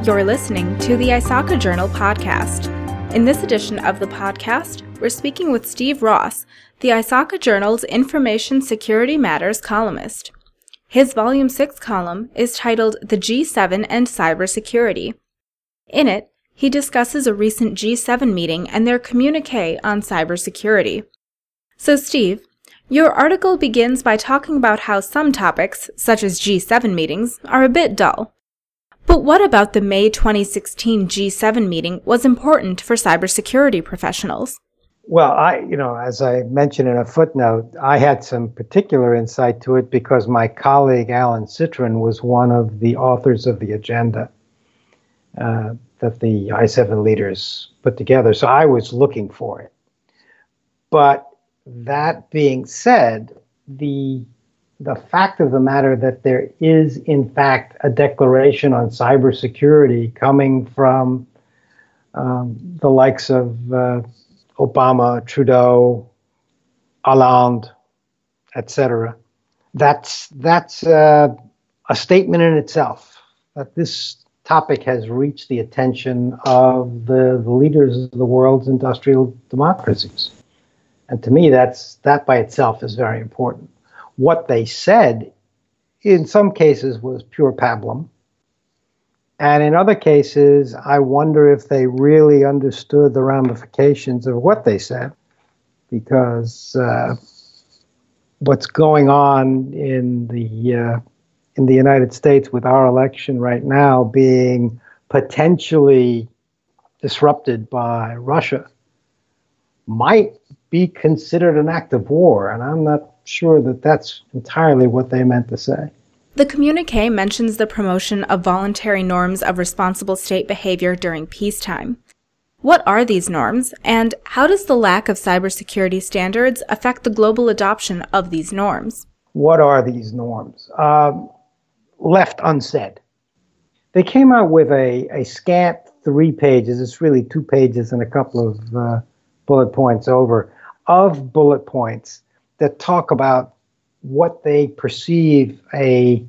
You're listening to the ISACA Journal podcast. In this edition of the podcast, we're speaking with Steve Ross, the ISACA Journal's Information Security Matters columnist. His Volume 6 column is titled The G7 and Cybersecurity. In it, he discusses a recent G7 meeting and their communique on cybersecurity. So, Steve, your article begins by talking about how some topics, such as G7 meetings, are a bit dull. But what about the May 2016 G7 meeting was important for cybersecurity professionals? Well, as I mentioned in a footnote, I had some particular insight to it because my colleague Alan Citron was one of the authors of the agenda that the I7 leaders put together. So I was looking for it. But that being said, the fact of the matter that there is, in fact, a declaration on cybersecurity coming from the likes of Obama, Trudeau, Hollande, etc. That's a statement in itself that this topic has reached the attention of the leaders of the world's industrial democracies. And to me, that by itself is very important. What they said, in some cases, was pure pablum. And in other cases, I wonder if they really understood the ramifications of what they said, because what's going on in the United States with our election right now being potentially disrupted by Russia might be considered an act of war, and I'm not sure that that's entirely what they meant to say. The communique mentions the promotion of voluntary norms of responsible state behavior during peacetime. What are these norms, and how does the lack of cybersecurity standards affect the global adoption of these norms? What are these norms? Left unsaid. They came out with a scant 3 pages, it's really 2 pages and a couple of bullet points over, of bullet points that talk about what they perceive a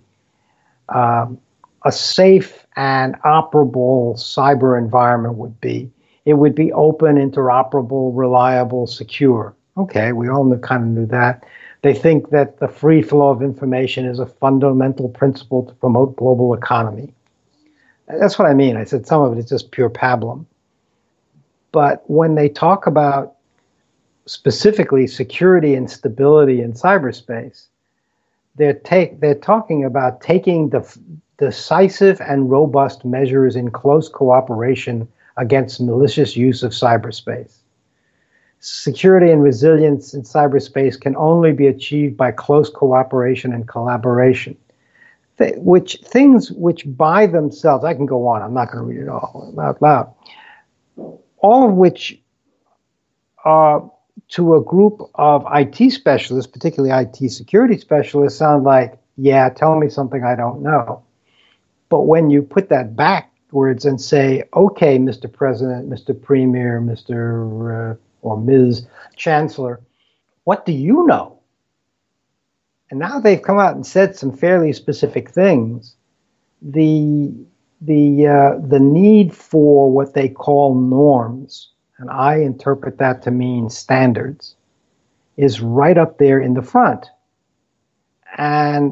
safe and operable cyber environment would be. It would be open, interoperable, reliable, secure. Okay, we all kind of knew that. They think that the free flow of information is a fundamental principle to promote global economy. That's what I mean. I said some of it is just pure pablum. But when they talk about specifically security and stability in cyberspace, they're talking about taking decisive and robust measures in close cooperation against malicious use of cyberspace. Security and resilience in cyberspace can only be achieved by close cooperation and collaboration. Things which by themselves, I can go on, I'm not going to read it all out loud, all of which are to a group of IT specialists, particularly IT security specialists, sound like, yeah, tell me something I don't know. But when you put that backwards and say, okay, Mr. President, Mr. Premier, Mr. or Ms. Chancellor, what do you know? And now they've come out and said some fairly specific things. The need for what they call norms, and I interpret that to mean standards, is right up there in the front. And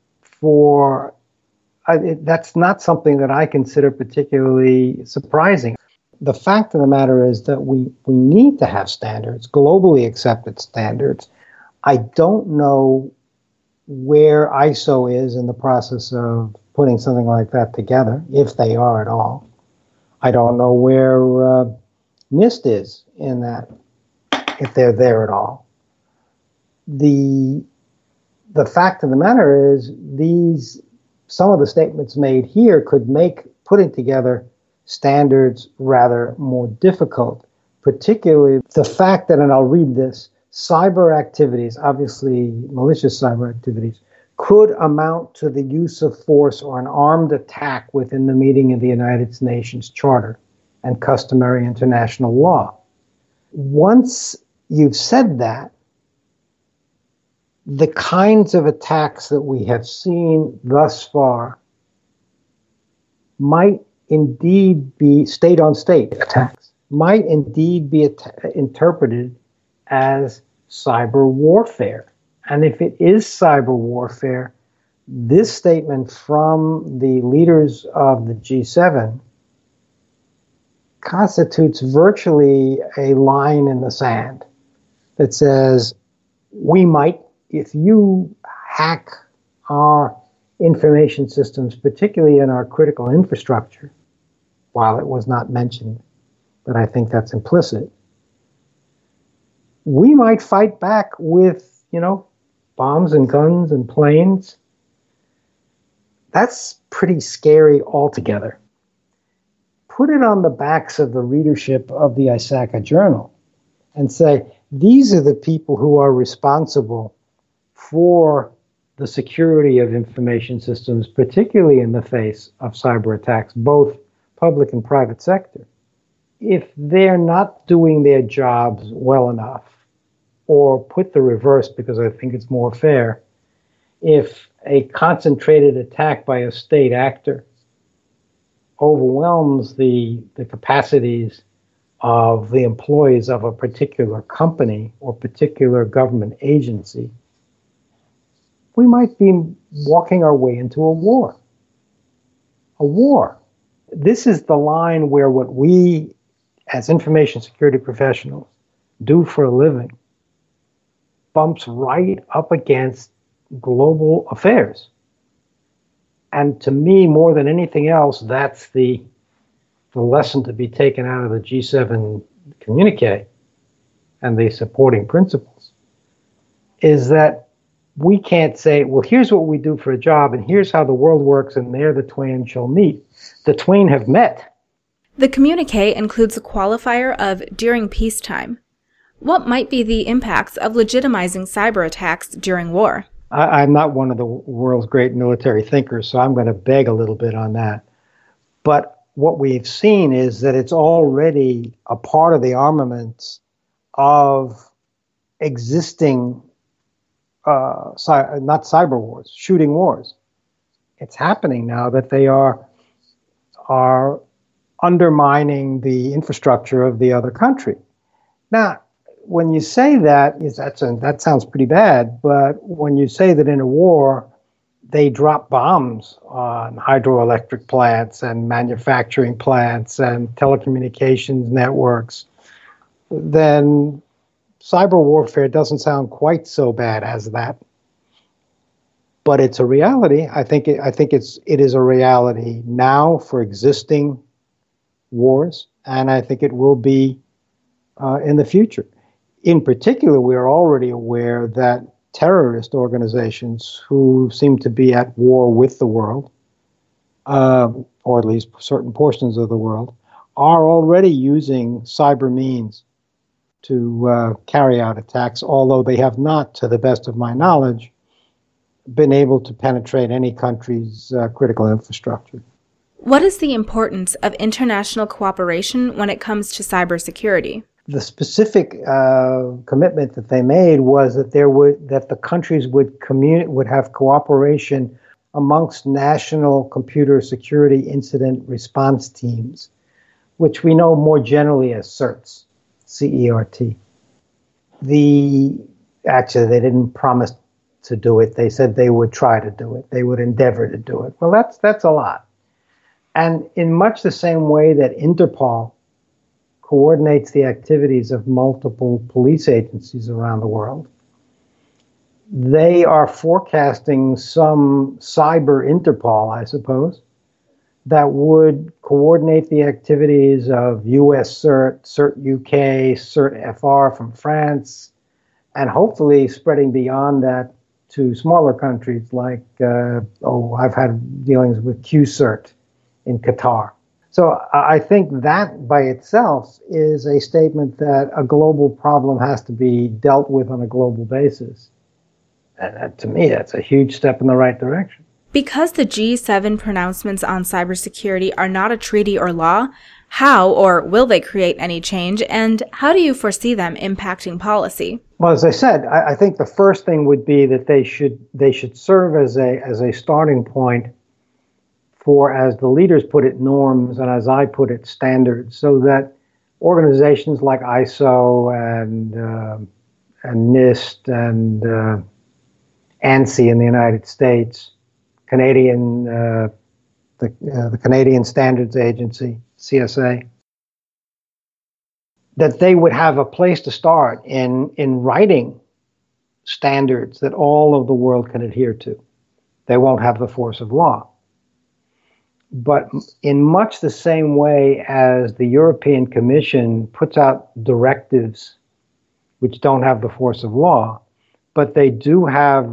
that's not something that I consider particularly surprising. The fact of the matter is that we need to have standards, globally accepted standards. I don't know where ISO is in the process of putting something like that together, if they are at all. I don't know where NIST is in that, if they're there at all. The fact of the matter is some of the statements made here could make putting together standards rather more difficult, particularly the fact that, and I'll read this, cyber activities, obviously malicious cyber activities, could amount to the use of force or an armed attack within the meaning of the United Nations Charter and customary international law. Once you've said that, the kinds of attacks that we have seen thus far might indeed be state-on-state attacks, might indeed be interpreted as cyber warfare. And if it is cyber warfare, this statement from the leaders of the G7 constitutes virtually a line in the sand that says, we might, if you hack our information systems, particularly in our critical infrastructure, while it was not mentioned, but I think that's implicit, we might fight back with, bombs and guns and planes. That's pretty scary altogether. Put it on the backs of the readership of the ISACA Journal and say, these are the people who are responsible for the security of information systems, particularly in the face of cyber attacks, both public and private sector. If they're not doing their jobs well enough, or put the reverse because I think it's more fair, if a concentrated attack by a state actor overwhelms the capacities of the employees of a particular company or particular government agency, we might be walking our way into a war. A war. This is the line where what we, as information security professionals, do for a living bumps right up against global affairs. And to me, more than anything else, that's the lesson to be taken out of the G7 communique and the supporting principles, is that we can't say, well, here's what we do for a job, and here's how the world works, and there the twain shall meet. The twain have met. The communique includes a qualifier of during peacetime. What might be the impacts of legitimizing cyber attacks during war? I'm not one of the world's great military thinkers, so I'm going to beg a little bit on that. But what we've seen is that it's already a part of the armaments of existing, not cyber wars, shooting wars. It's happening now that they are undermining the infrastructure of the other country. Now, when you say that, that sounds pretty bad, but when you say that in a war, they drop bombs on hydroelectric plants and manufacturing plants and telecommunications networks, then cyber warfare doesn't sound quite so bad as that. But it's a reality. I think it is a reality now for existing wars, and I think it will be in the future. In particular, we are already aware that terrorist organizations who seem to be at war with the world, or at least certain portions of the world, are already using cyber means to carry out attacks, although they have not, to the best of my knowledge, been able to penetrate any country's critical infrastructure. What is the importance of international cooperation when it comes to cybersecurity? The specific commitment that they made was that the countries would have cooperation amongst national computer security incident response teams, which we know more generally as CERTs, C-E-R-T. Actually, they didn't promise to do it. They said they would try to do it. They would endeavor to do it. Well, that's a lot. And in much the same way that Interpol coordinates the activities of multiple police agencies around the world, they are forecasting some cyber Interpol, I suppose, that would coordinate the activities of US CERT, CERT UK, CERT FR from France, and hopefully spreading beyond that to smaller countries like, I've had dealings with QCERT in Qatar. So I think that by itself is a statement that a global problem has to be dealt with on a global basis. And to me, that's a huge step in the right direction. Because the G7 pronouncements on cybersecurity are not a treaty or law, how or will they create any change, and how do you foresee them impacting policy? Well, as I said, I think the first thing would be that they should serve as a starting point for, as the leaders put it, norms, and as I put it, standards, so that organizations like ISO and NIST and ANSI in the United States, the Canadian Standards Agency, CSA, that they would have a place to start in writing standards that all of the world can adhere to. They won't have the force of law. But in much the same way as the European Commission puts out directives which don't have the force of law, but they do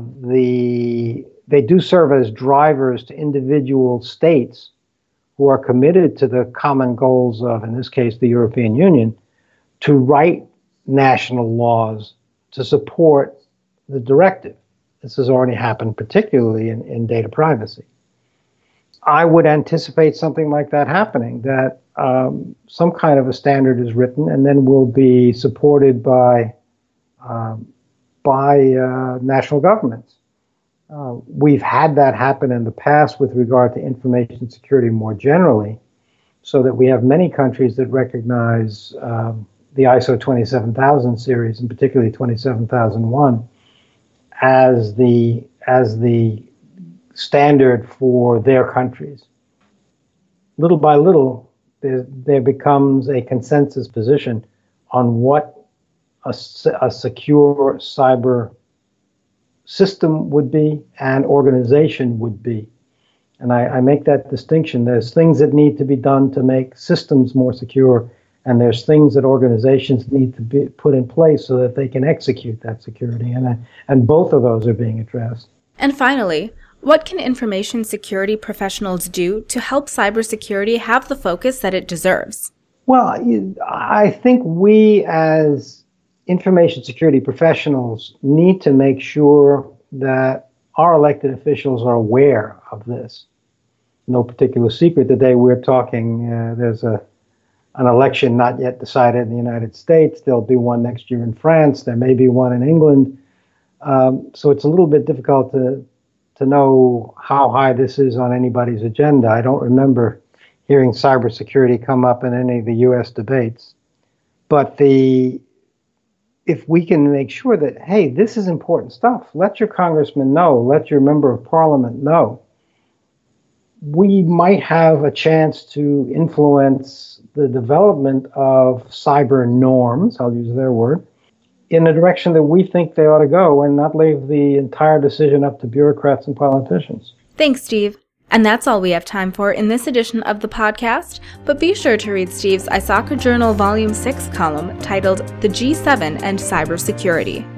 serve as drivers to individual states who are committed to the common goals of, in this case, the European Union, to write national laws to support the directive. This has already happened, particularly in data privacy. I would anticipate something like that happening, that some kind of a standard is written and then will be supported by national governments. We've had that happen in the past with regard to information security more generally, so that we have many countries that recognize the ISO 27000 series, and particularly 27001, as the standard for their countries. Little by little, there becomes a consensus position on what a secure cyber system would be and organization would be. And I make that distinction. There's things that need to be done to make systems more secure, and there's things that organizations need to be put in place so that they can execute that security. And both of those are being addressed. And finally, what can information security professionals do to help cybersecurity have the focus that it deserves? Well, I think we as information security professionals need to make sure that our elected officials are aware of this. No particular secret, today we're talking, there's an election not yet decided in the United States. There'll be one next year in France. There may be one in England. So it's a little bit difficult to know how high this is on anybody's agenda. I don't remember hearing cybersecurity come up in any of the U.S. debates. But if we can make sure that, hey, this is important stuff, let your congressman know, let your member of parliament know, we might have a chance to influence the development of cyber norms, I'll use their word, in the direction that we think they ought to go, and not leave the entire decision up to bureaucrats and politicians. Thanks, Steve. And that's all we have time for in this edition of the podcast, but be sure to read Steve's ISACA Journal Volume 6 column titled The G7 and Cybersecurity.